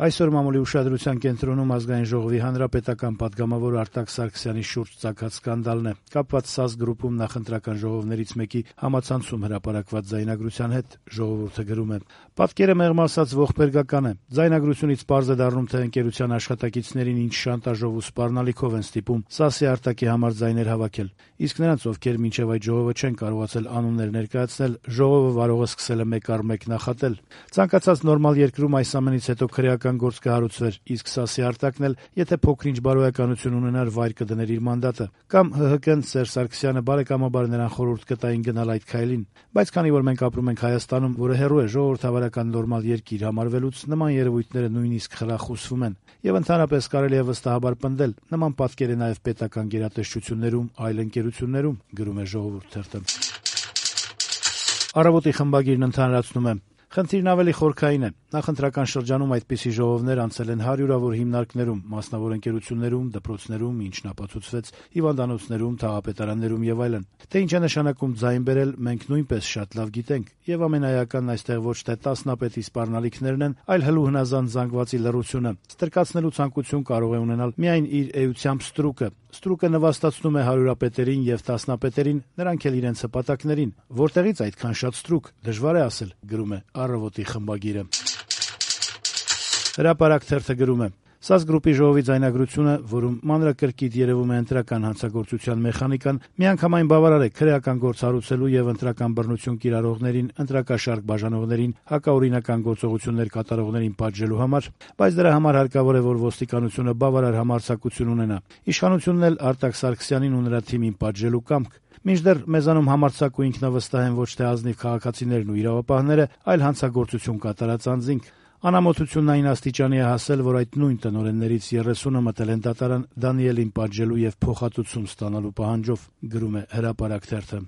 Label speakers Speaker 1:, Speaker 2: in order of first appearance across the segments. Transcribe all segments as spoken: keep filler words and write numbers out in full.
Speaker 1: Այսօր մամուլի ուշադրության կենտրոնում Ազգային ժողովի հանրապետական պատգամավոր Արտակ Սարգսյանի շուրջ ծագած սկանդալն է, կապված ՍԱԶ գրուպում նախընտրական ժողովներից մեկի համացանցում հրապարակված ձայնագրության հետ, ժողովուրդը գրում է. «Պատկերը մեղմ ասած ողբերգական է։ Ձայնագրությունից պարզ է դառնում, թե ընկերության աշխատակիցներին ինչ շանտաժով ու սպառնալիքով են ստիպում ՍԱՍ-ի Արտակի համար ձայներ հավաքել, իսկ նրանց, ովքեր մինչև այդ ժողովը չեն կարողացել անուններ ներկայացնել, ժողովը վարողը սկսել է մեկ առ մեկ նախատել։ Ցանկացած նորմալ երկրում այս ամենից հետո քրեական գործ կհարուցվեր, իսկ ՍԱՍ-ի Արտակն էլ, եթե փոքր-ինչ բարոյականություն ունենար, վայր կդներ իր մանդատը։ Կամ ՀՀԿ-ն Սերժ Սարգսյանը բարեկամաբար նրան խորհուրդ կտային գնալ այդ քայլին։ Բայց քանի որ մենք ապրում ենք Հայաստանում, որը հեռու է ժողովրդավարական նորմալ երկիր համարվելուց, նման երևույթները նույնիսկ խրախուսվում են։ Եվ ընդհանրապես կարելի է վստահաբար պնդել, նման պատկեր է նաև պետական գերատեսչություններում, այլ ընկերություններում», գրում է Ժողովուրդ թերթը։ Առավոտի խմբագիրն ընդհանրացնում է. «Խնդիրն ավելի խորքային է։ Նախընտրական շրջանում այդպիսի ժողովներ անցել են հարյուրավոր հիմնարկներում, մասնավոր ընկերություններում, դպրոցներում, ինչն ապացուցվեց հիվանդանոցներում, թաղապետարաններում եւ այլն։ Թե ինչ է նշանակում ձայն բերել, մենք նույնպես շատ լավ գիտենք, եւ ամենաեականն այստեղ ոչ թե տասնապետի սպառնալիքներն են, այլ հլու հնազանդ զանգվածի լռությունը։ Ստրկացնելու ցանկություն կարող է ունենալ միայն իր էությամբ ստրուկը։ Ստրուկը նվաստացնում է հարյուրապետերին եւ տասնապետերին, նրանք էլ իրենց հպատակներին։ Որտեղից այդքան շատ ստրուկ, դժվար է ասել», գրում է Առավոտի խմբագիրը։ Հրապարակ թերթը գրում է. «ՍԱԶ գրուպի ժողովի ձայնագրությունը, որում մանրակրկիտ երևում է ընտրական հանցագործության մեխանիկան, միանգամայն բավարար է քրեական գործ հարուցելու եւ ընտրական բռնություն կիրառողներին, ընտրակաշառք բաժանողներին, հակաօրինական գործողություններ կատարողներին պատժելու համար, բայց դրա համար հարկավոր է, որ ոստիկանությունը բավարար համարձակություն ունենա։ Իշխանությունն էլ Արտակ Սարգսյանին ու նրա թիմին պատժելու կամք։ Մինչդեռ մեզանում համարձակ ու ինքնավստահ են ոչ թե ազնիվ քաղաքացիներն ու իրավապահները, այլ հանցագործություն կատարած անձինք։ Անամոթությունն այն աստիճանի է հասել, որ այդ նույն տնօրեններից երեսունը մտել են դատարան Դանիելին պատժելու եւ փոխհատուցում ստանալու պահանջով», գրում է Հրապարակ թերթը։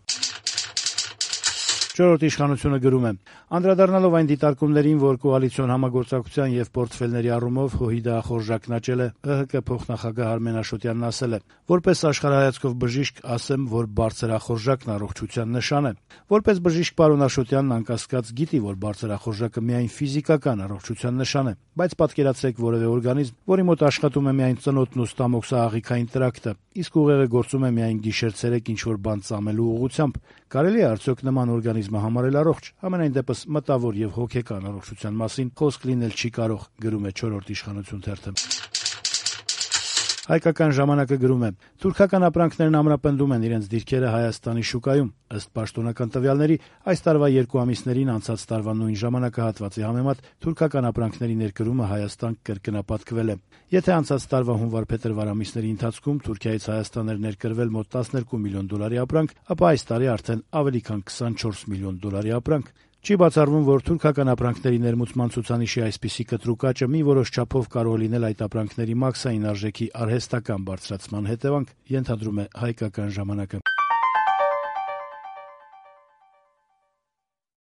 Speaker 1: Չորրորդ իշխանությունը գրում է. «Անդրադառնալով այն դիտարկումներին, որ կոալիցիոն համագործակցության եւ պորտֆելների առումով ՀՅԴ ախորժակն աճել է, ՀՀԿ փոխնախագահ Արմեն Աշոտյանն ասել է. «Որպես աշխարհայացքով բժիշկ ասեմ, որ բարձր ախորժակն առողջության նշան է։ Որպես բժիշկ պարոն Աշոտյանն անկասկած գիտի, որ բարձր ախորժակը միայն ֆիզիկական առողջության նշան է, բայց պատկերացրեք որևէ օրգանիզմ, որի մոտ աշխատում է միայն ծնոտն ու ստամոքսաաղիքային տրակտը, իսկ ուղեղը գործում է միայն գիշեր-ցերեկ ինչ-որ բան ծամելու ուղղությամբ։ Կարելի է արդյոք նման օրգանիզմը համարել առողջ։ Համենայն դեպս մտավոր եւ հոգեկան առողջության մասին խոսք լինել չի կարող», գրում է Չորրորդ իշխանություն թերթը։ Հայկական ժամանակը գրում է. «Թուրքական ապրանքներն ամրապնդում են իրենց դիրքերը Հայաստանի շուկայում։ Ըստ պաշտոնական տվյալների, այս տարվա երկու ամիսներին անցած տարվա նույն ժամանակահատվածի համեմատ թուրքական ապրանքների ներկրումը Հայաստան կրկնապատկվել է։ Եթե անցած տարվա հունվար-փետրվար ամիսների ընթացքում Թուրքիայից Հայաստան էր ներկրվել մոտ տասներկու միլիոն դոլարի ապրանք, ապա այս տարի արդեն ավելի քան քսանչորս միլիոն դոլարի ապրանք։ Չի բացառվում, որ թուրքական ապրանքների ներմուծման ցուցանիշի այսպիսի կտրուկ աճը մի որոշ չափով կարող է լինել այդ ապրանքների մաքսային արժեքի արհեստական բարձրացման հետևանք», ենթադրում է Հայկական ժամանակը։